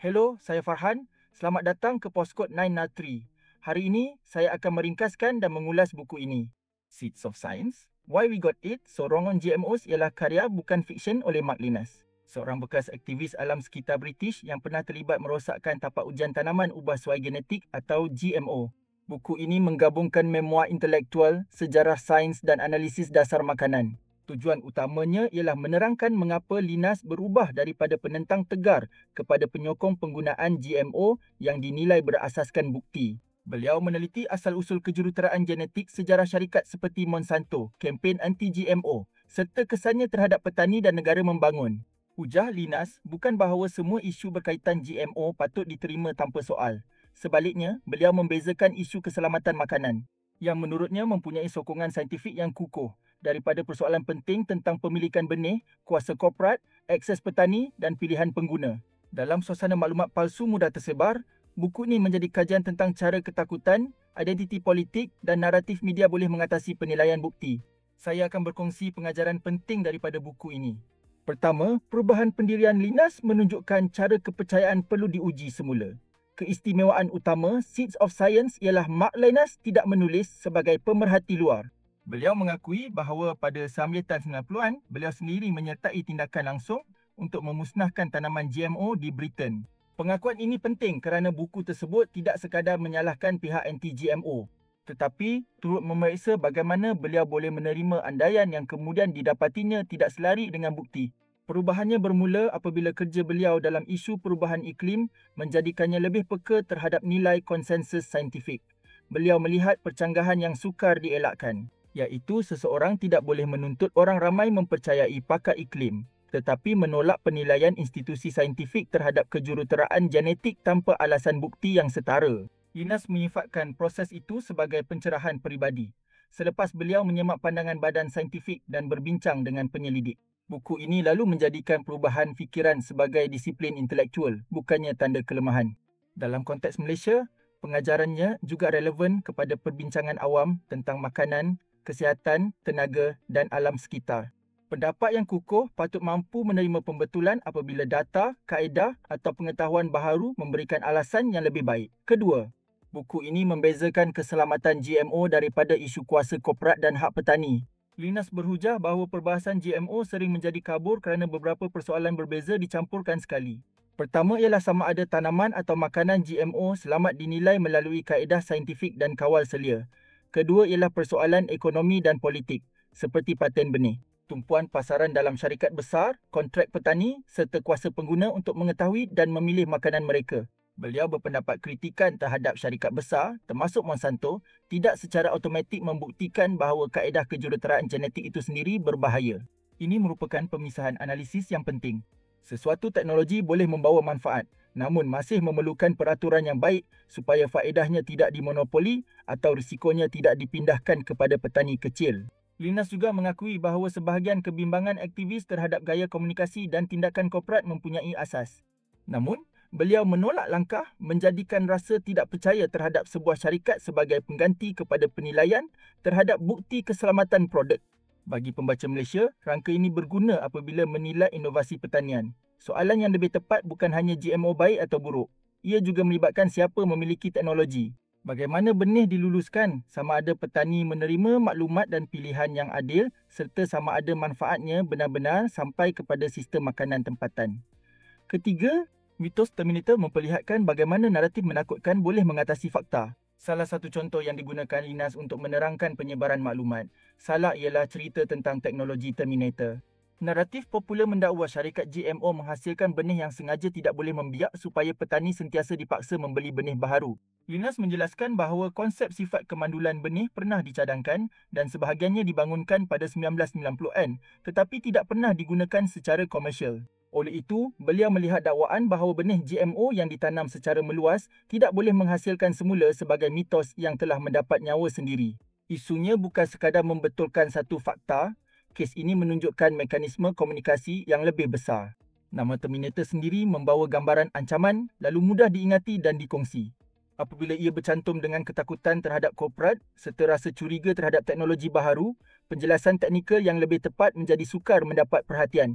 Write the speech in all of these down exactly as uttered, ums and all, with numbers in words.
Hello, saya Farhan. Selamat datang ke Postkod sembilan nol tiga. Hari ini, saya akan meringkaskan dan mengulas buku ini. Seeds of Science, Why We Got It, Sorongan G M Os ialah karya bukan fiksyen oleh Mark Linus, seorang bekas aktivis alam sekitar British yang pernah terlibat merosakkan tapak ujian tanaman ubah suai genetik atau G M O. Buku ini menggabungkan memoir intelektual, sejarah sains dan analisis dasar makanan. Tujuan utamanya ialah menerangkan mengapa Linus berubah daripada penentang tegar kepada penyokong penggunaan G M O yang dinilai berasaskan bukti. Beliau meneliti asal-usul kejuruteraan genetik sejarah syarikat seperti Monsanto, kempen anti-G M O serta kesannya terhadap petani dan negara membangun. Hujah Linus bukan bahawa semua isu berkaitan G M O patut diterima tanpa soal. Sebaliknya, beliau membezakan isu keselamatan makanan yang menurutnya mempunyai sokongan saintifik yang kukuh daripada persoalan penting tentang pemilikan benih, kuasa korporat, akses petani dan pilihan pengguna. Dalam suasana maklumat palsu mudah tersebar, buku ini menjadi kajian tentang cara ketakutan, identiti politik dan naratif media boleh mengatasi penilaian bukti. Saya akan berkongsi pengajaran penting daripada buku ini. Pertama, perubahan pendirian Linus menunjukkan cara kepercayaan perlu diuji semula. Keistimewaan utama Seeds of Science ialah Mark Linus tidak menulis sebagai pemerhati luar. Beliau mengakui bahawa pada sambitan sembilan puluhan, beliau sendiri menyertai tindakan langsung untuk memusnahkan tanaman G M O di Britain. Pengakuan ini penting kerana buku tersebut tidak sekadar menyalahkan pihak anti-G M O, tetapi turut memeriksa bagaimana beliau boleh menerima andaian yang kemudian didapatinya tidak selari dengan bukti. Perubahannya bermula apabila kerja beliau dalam isu perubahan iklim menjadikannya lebih peka terhadap nilai konsensus saintifik. Beliau melihat percanggahan yang sukar dielakkan, iaitu seseorang tidak boleh menuntut orang ramai mempercayai pakar iklim, tetapi menolak penilaian institusi saintifik terhadap kejuruteraan genetik tanpa alasan bukti yang setara. Linus menyifatkan proses itu sebagai pencerahan peribadi, selepas beliau menyemak pandangan badan saintifik dan berbincang dengan penyelidik. Buku ini lalu menjadikan perubahan fikiran sebagai disiplin intelektual, bukannya tanda kelemahan. Dalam konteks Malaysia, pengajarannya juga relevan kepada perbincangan awam tentang makanan, kesihatan, tenaga dan alam sekitar. Pendapat yang kukuh patut mampu menerima pembetulan apabila data, kaedah atau pengetahuan baharu memberikan alasan yang lebih baik. Kedua, buku ini membezakan keselamatan G M O daripada isu kuasa korporat dan hak petani. Linus berhujah bahawa perbahasan G M O sering menjadi kabur kerana beberapa persoalan berbeza dicampurkan sekali. Pertama ialah sama ada tanaman atau makanan G M O selamat dinilai melalui kaedah saintifik dan kawal selia. Kedua ialah persoalan ekonomi dan politik, seperti paten benih, tumpuan pasaran dalam syarikat besar, kontrak petani serta kuasa pengguna untuk mengetahui dan memilih makanan mereka. Beliau berpendapat kritikan terhadap syarikat besar, termasuk Monsanto, tidak secara automatik membuktikan bahawa kaedah kejuruteraan genetik itu sendiri berbahaya. Ini merupakan pemisahan analisis yang penting. Sesuatu teknologi boleh membawa manfaat, namun masih memerlukan peraturan yang baik supaya faedahnya tidak dimonopoli atau risikonya tidak dipindahkan kepada petani kecil. Linus juga mengakui bahawa sebahagian kebimbangan aktivis terhadap gaya komunikasi dan tindakan korporat mempunyai asas. Namun, beliau menolak langkah menjadikan rasa tidak percaya terhadap sebuah syarikat sebagai pengganti kepada penilaian terhadap bukti keselamatan produk. Bagi pembaca Malaysia, rangka ini berguna apabila menilai inovasi pertanian. Soalan yang lebih tepat bukan hanya G M O baik atau buruk. Ia juga melibatkan siapa memiliki teknologi. Bagaimana benih diluluskan, sama ada petani menerima maklumat dan pilihan yang adil serta sama ada manfaatnya benar-benar sampai kepada sistem makanan tempatan. Ketiga, mitos Terminator memperlihatkan bagaimana naratif menakutkan boleh mengatasi fakta. Salah satu contoh yang digunakan Linus untuk menerangkan penyebaran maklumat salah ialah cerita tentang teknologi Terminator. Naratif popular mendakwa syarikat G M O menghasilkan benih yang sengaja tidak boleh membiak supaya petani sentiasa dipaksa membeli benih baharu. Linus menjelaskan bahawa konsep sifat kemandulan benih pernah dicadangkan dan sebahagiannya dibangunkan pada sembilan belas sembilan puluhan tetapi tidak pernah digunakan secara komersial. Oleh itu, beliau melihat dakwaan bahawa benih G M O yang ditanam secara meluas tidak boleh menghasilkan semula sebagai mitos yang telah mendapat nyawa sendiri. Isunya bukan sekadar membetulkan satu fakta, kes ini menunjukkan mekanisme komunikasi yang lebih besar. Nama Terminator sendiri membawa gambaran ancaman lalu mudah diingati dan dikongsi. Apabila ia bercantum dengan ketakutan terhadap korporat serta rasa curiga terhadap teknologi baharu, penjelasan teknikal yang lebih tepat menjadi sukar mendapat perhatian.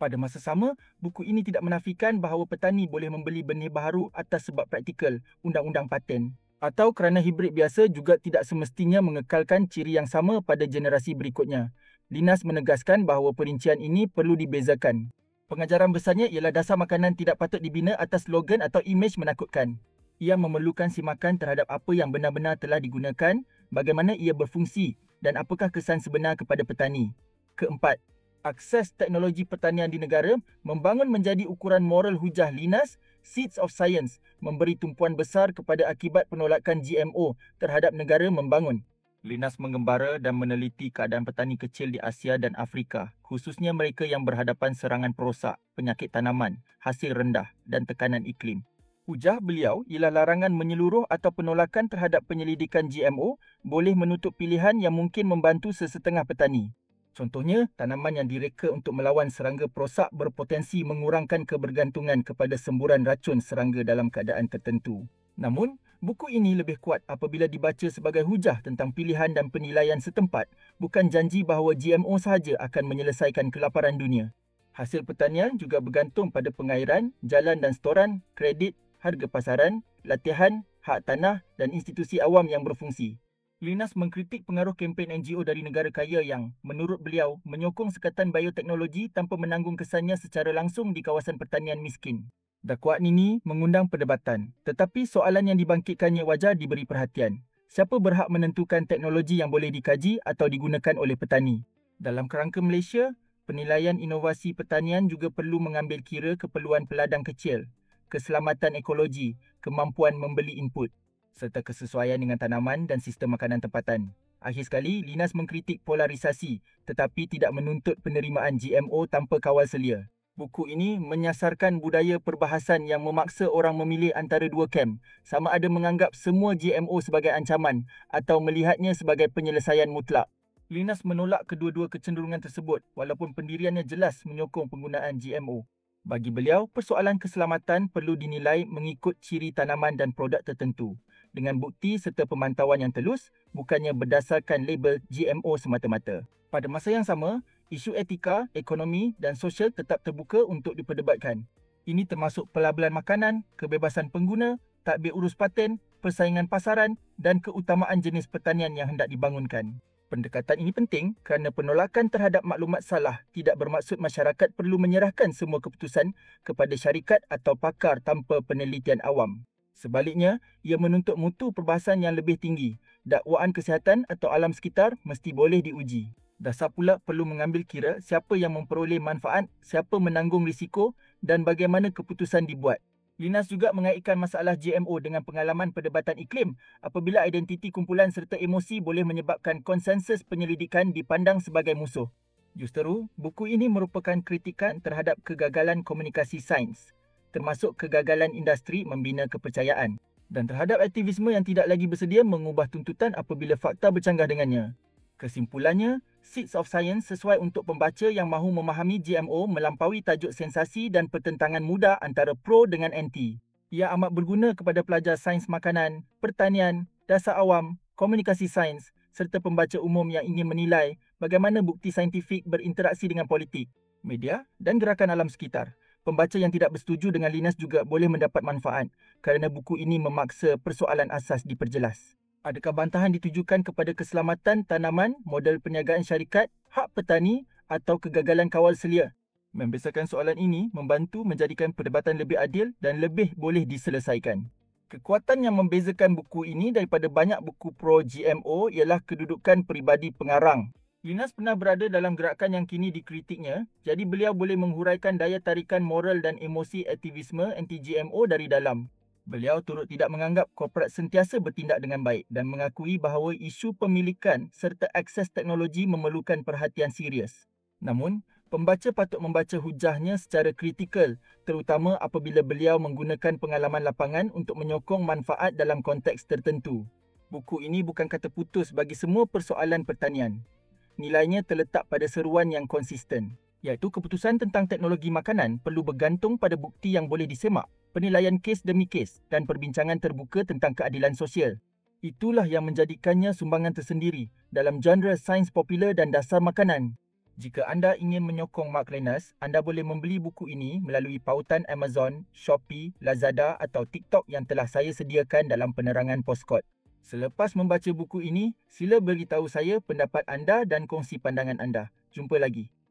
Pada masa sama, buku ini tidak menafikan bahawa petani boleh membeli benih baharu atas sebab praktikal, undang-undang paten. Atau kerana hibrid biasa juga tidak semestinya mengekalkan ciri yang sama pada generasi berikutnya. Linas menegaskan bahawa perincian ini perlu dibezakan. Pengajaran besarnya ialah dasar makanan tidak patut dibina atas slogan atau imej menakutkan. Ia memerlukan simakan terhadap apa yang benar-benar telah digunakan, bagaimana ia berfungsi dan apakah kesan sebenar kepada petani. Keempat, akses teknologi pertanian di negara membangun menjadi ukuran moral hujah Linas. Seeds of Science memberi tumpuan besar kepada akibat penolakan G M O terhadap negara membangun. Linas mengembara dan meneliti keadaan petani kecil di Asia dan Afrika, khususnya mereka yang berhadapan serangan perosak, penyakit tanaman, hasil rendah dan tekanan iklim. Hujah beliau ialah larangan menyeluruh atau penolakan terhadap penyelidikan G M O boleh menutup pilihan yang mungkin membantu sesetengah petani. Contohnya, tanaman yang direka untuk melawan serangga perosak berpotensi mengurangkan kebergantungan kepada semburan racun serangga dalam keadaan tertentu. Namun, buku ini lebih kuat apabila dibaca sebagai hujah tentang pilihan dan penilaian setempat, bukan janji bahawa G M O sahaja akan menyelesaikan kelaparan dunia. Hasil pertanian juga bergantung pada pengairan, jalan dan storan, kredit, harga pasaran, latihan, hak tanah dan institusi awam yang berfungsi. Linas mengkritik pengaruh kempen N G O dari negara kaya yang, menurut beliau, menyokong sekatan bioteknologi tanpa menanggung kesannya secara langsung di kawasan pertanian miskin. Dakwaan ini mengundang perdebatan, tetapi soalan yang dibangkitkannya wajar diberi perhatian. Siapa berhak menentukan teknologi yang boleh dikaji atau digunakan oleh petani? Dalam kerangka Malaysia, penilaian inovasi pertanian juga perlu mengambil kira keperluan peladang kecil, keselamatan ekologi, kemampuan membeli input, serta kesesuaian dengan tanaman dan sistem makanan tempatan. Akhir sekali, Linas mengkritik polarisasi tetapi tidak menuntut penerimaan G M O tanpa kawal selia. Buku ini menyasarkan budaya perbahasan yang memaksa orang memilih antara dua kem, sama ada menganggap semua G M O sebagai ancaman atau melihatnya sebagai penyelesaian mutlak. Linas menolak kedua-dua kecenderungan tersebut walaupun pendiriannya jelas menyokong penggunaan G M O. Bagi beliau, persoalan keselamatan perlu dinilai mengikut ciri tanaman dan produk tertentu, dengan bukti serta pemantauan yang telus, bukannya berdasarkan label G M O semata-mata. Pada masa yang sama, isu etika, ekonomi dan sosial tetap terbuka untuk diperdebatkan. Ini termasuk pelabelan makanan, kebebasan pengguna, tadbir urus paten, persaingan pasaran dan keutamaan jenis pertanian yang hendak dibangunkan. Pendekatan ini penting kerana penolakan terhadap maklumat salah tidak bermaksud masyarakat perlu menyerahkan semua keputusan kepada syarikat atau pakar tanpa penelitian awam. Sebaliknya, ia menuntut mutu perbahasan yang lebih tinggi. Dakwaan kesihatan atau alam sekitar mesti boleh diuji. Dasar pula perlu mengambil kira siapa yang memperoleh manfaat, siapa menanggung risiko dan bagaimana keputusan dibuat. Linas juga mengaitkan masalah G M O dengan pengalaman perdebatan iklim apabila identiti kumpulan serta emosi boleh menyebabkan konsensus penyelidikan dipandang sebagai musuh. Justeru, buku ini merupakan kritikan terhadap kegagalan komunikasi sains, termasuk kegagalan industri membina kepercayaan dan terhadap aktivisme yang tidak lagi bersedia mengubah tuntutan apabila fakta bercanggah dengannya. Kesimpulannya, Seeds of Science sesuai untuk pembaca yang mahu memahami G M O melampaui tajuk sensasi dan pertentangan mudah antara pro dengan anti. Ia amat berguna kepada pelajar sains makanan, pertanian, dasar awam, komunikasi sains serta pembaca umum yang ingin menilai bagaimana bukti saintifik berinteraksi dengan politik, media dan gerakan alam sekitar. Pembaca yang tidak bersetuju dengan Linas juga boleh mendapat manfaat kerana buku ini memaksa persoalan asas diperjelas. Adakah bantahan ditujukan kepada keselamatan tanaman, model perniagaan syarikat, hak petani atau kegagalan kawal selia? Membesarkan soalan ini membantu menjadikan perdebatan lebih adil dan lebih boleh diselesaikan. Kekuatan yang membezakan buku ini daripada banyak buku pro-G M O ialah kedudukan peribadi pengarang. Linas pernah berada dalam gerakan yang kini dikritiknya, jadi beliau boleh menghuraikan daya tarikan moral dan emosi aktivisme anti-G M O dari dalam. Beliau turut tidak menganggap korporat sentiasa bertindak dengan baik dan mengakui bahawa isu pemilikan serta akses teknologi memerlukan perhatian serius. Namun, pembaca patut membaca hujahnya secara kritikal, terutama apabila beliau menggunakan pengalaman lapangan untuk menyokong manfaat dalam konteks tertentu. Buku ini bukan kata putus bagi semua persoalan pertanian. Nilainya terletak pada seruan yang konsisten, iaitu keputusan tentang teknologi makanan perlu bergantung pada bukti yang boleh disemak, penilaian kes demi kes dan perbincangan terbuka tentang keadilan sosial. Itulah yang menjadikannya sumbangan tersendiri dalam genre sains popular dan dasar makanan. Jika anda ingin menyokong Mark Lenas, anda boleh membeli buku ini melalui pautan Amazon, Shopee, Lazada atau TikTok yang telah saya sediakan dalam penerangan Postkod. Selepas membaca buku ini, sila beritahu saya pendapat anda dan kongsi pandangan anda. Jumpa lagi.